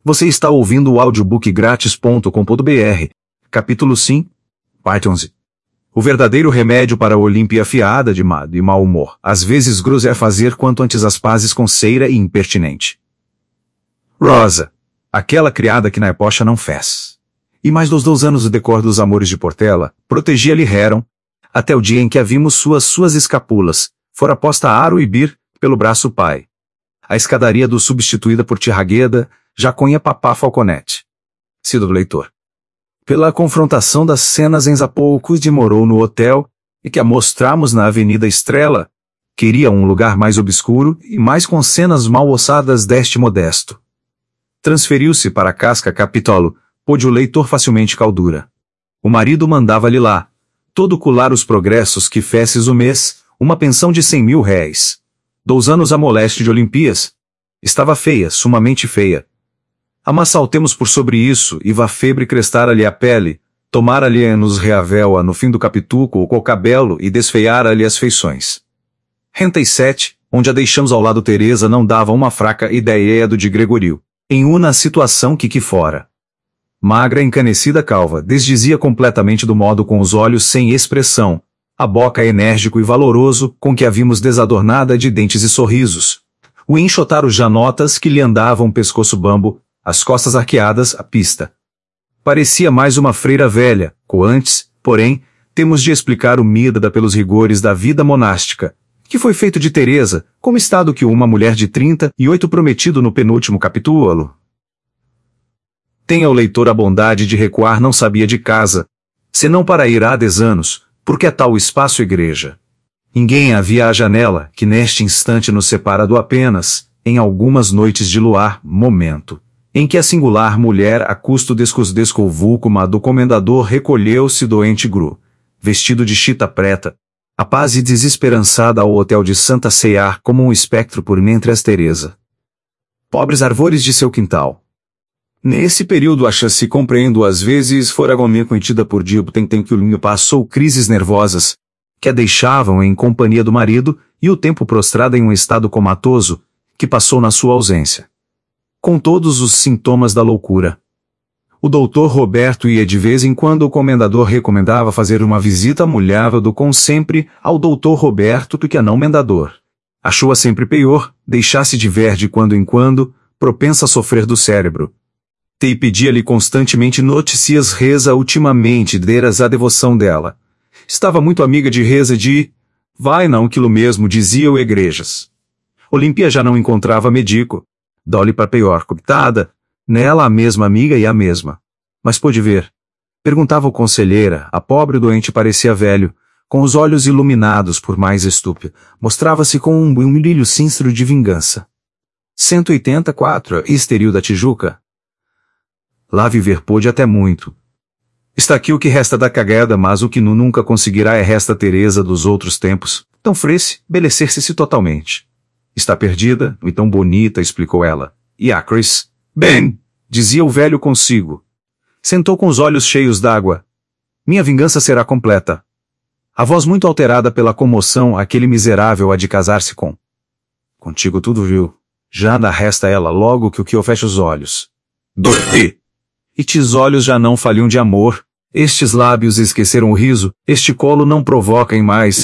Você está ouvindo o audiobookgratis.com.br, capítulo 5, parte 11. O verdadeiro remédio para a Olímpia afiada de mau humor, às vezes grosso, é fazer quanto antes as pazes com Seira e impertinente. Rosa, aquela criada que na epocha não fez. E mais dos 2 anos o decor dos amores de Portela, protegia-lhe Heron, até o dia em que a vimos suas escapulas, fora posta aro e bir, pelo braço pai. A escadaria do substituída por Tirragueda, Jaconha Papá Falconete. Sido do leitor. Pela confrontação das cenas em poucos demorou no hotel, e que a mostramos na Avenida Estrela, queria um lugar mais obscuro e mais com cenas mal ossadas deste modesto. Transferiu-se para a Casca Capitolo, pôde o leitor facilmente caldura. O marido mandava-lhe lá, todo colar os progressos que fesses o mês, uma pensão de 100.000 réis. 2 anos a moleste de Olimpias. Estava feia, sumamente feia. Amassaltemos por sobre isso, e vá febre crestara-lhe a pele, tomara-lhe nos reavel-a no fim do capituco o cabelo e desfeiara-lhe as feições. 7, onde a deixamos ao lado Teresa não dava uma fraca ideia do de Gregorio, em una situação que fora. Magra, encanecida, calva, desdizia completamente do modo com os olhos sem expressão, a boca enérgico e valoroso, com que a vimos desadornada de dentes e sorrisos. O enxotar os janotas que lhe andavam pescoço bambo, as costas arqueadas, a pista. Parecia mais uma freira velha, coantes, porém, temos de explicar umida pelos rigores da vida monástica, que foi feito de Teresa, como estado que uma mulher de 38 prometido no penúltimo capítulo. Tenha o leitor a bondade de recuar, não sabia de casa, senão para ir há 10 anos, porque é tal o espaço igreja. Ninguém havia à janela, que neste instante nos separa do apenas, em algumas noites de luar, momento, em que a singular mulher a custo desconvulcuma do comendador recolheu-se doente gru, vestido de chita preta, a paz e desesperançada ao hotel de Santa Ceiar como um espectro por entre as Teresa. Pobres árvores de seu quintal. Nesse período acha-se compreendo às vezes fora gourmet contida por Dibo tem que o linho passou crises nervosas, que a deixavam em companhia do marido, e o tempo prostrada em um estado comatoso, que passou na sua ausência. Com todos os sintomas da loucura. O doutor Roberto ia de vez em quando o comendador recomendava fazer uma visita molhável do com sempre ao doutor Roberto do que a não mendador. Achou-a sempre pior, deixasse de ver de quando em quando, propensa a sofrer do cérebro. E pedia-lhe constantemente notícias. Reza ultimamente deras a devoção dela. Estava muito amiga de Reza vai não quilo mesmo, dizia o Egrejas. Olímpia já não encontrava medico. Dá-lhe para pior, coitada, nela a mesma amiga e a mesma. Mas pôde ver. Perguntava o conselheira, a pobre doente parecia velho, com os olhos iluminados por mais estúpido, mostrava-se com um brilho sinistro de vingança. 184, Estoril da Tijuca. Lá viver pôde até muito. Está aqui o que resta da cagada, mas o que nunca conseguirá é resta Teresa dos outros tempos, tão frece, belecer-se totalmente. Está perdida, e tão bonita, explicou ela. E a Chris? Bem, dizia o velho consigo. Sentou com os olhos cheios d'água. Minha vingança será completa. A voz muito alterada pela comoção, aquele miserável há de casar-se com. Contigo tudo viu. Já dá resta ela logo que eu feche os olhos. Dormi! E tes olhos já não falham de amor, estes lábios esqueceram o riso, este colo não provoca em mais,